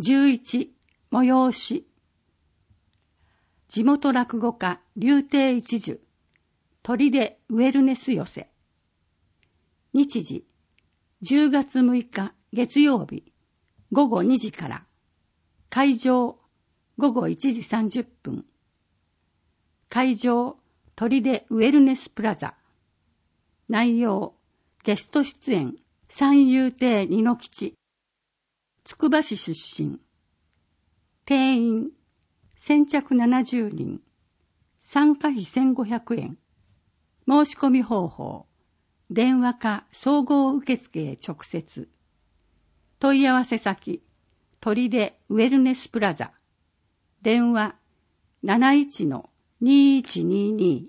11、催し。地元落語家、柳亭一樹、砦ウェルネス寄せ。日時、10月6日月曜日、午後2時から。会場、午後1時30分。会場、砦ウェルネスプラザ。内容、ゲスト出演、三遊亭二之吉。つくば市出身。定員、先着70人。参加費1500円。申し込み方法、電話か総合受付へ直接。問い合わせ先、砦ウェルネスプラザ。電話 71-2122。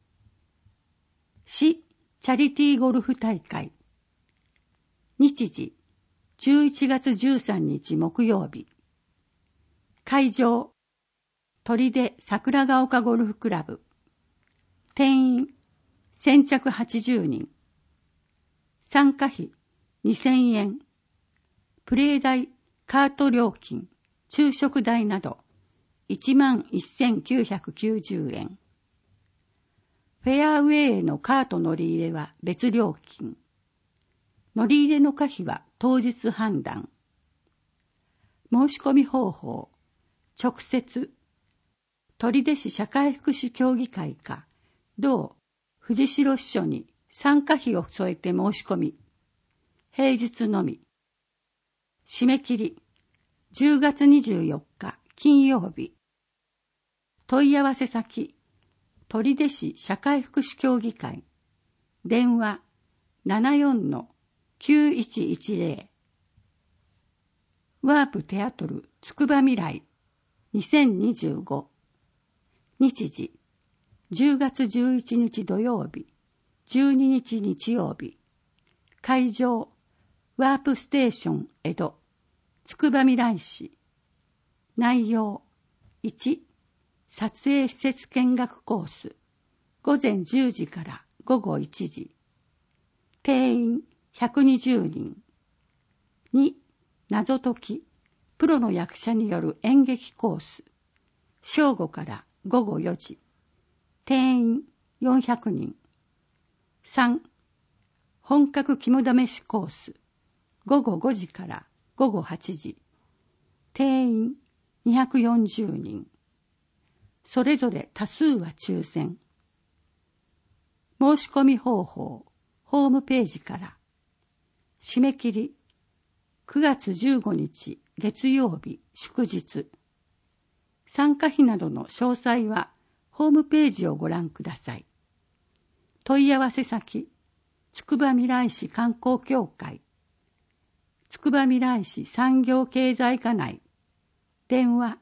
市チャリティーゴルフ大会。日時、11月13日木曜日。会場、砦桜ヶ丘ゴルフクラブ。定員、先着80人。参加費2000円。プレー代、カート料金、昼食代など11,990円。フェアウェイへのカート乗り入れは別料金。乗り入れの可否は当日判断。申し込み方法、直接、取手市社会福祉協議会か、同藤代支所に参加費を添えて申し込み。平日のみ。締め切り、10月24日金曜日。問い合わせ先、取手市社会福祉協議会。電話 74-9110。ワープテアトルつくば未来2025。日時、10月11日土曜日、12日日曜日。会場、ワープステーション江戸、つくばみらい市。内容、1、撮影施設見学コース、午前10時から午後1時。定員120人。2、謎解き、プロの役者による演劇コース、正午から午後4時。定員400人。3、本格肝試しコース、午後5時から午後8時。定員240人。それぞれ多数は抽選。申し込み方法、ホームページから。締め切り、9月15日月曜日祝日。参加費などの詳細はホームページをご覧ください。問い合わせ先、つくばみらい市観光協会、つくばみらい市産業経済課内。電話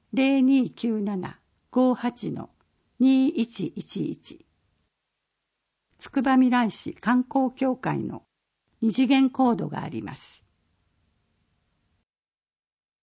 0297-58-2111。つくばみらい市観光協会の二次元コードがあります。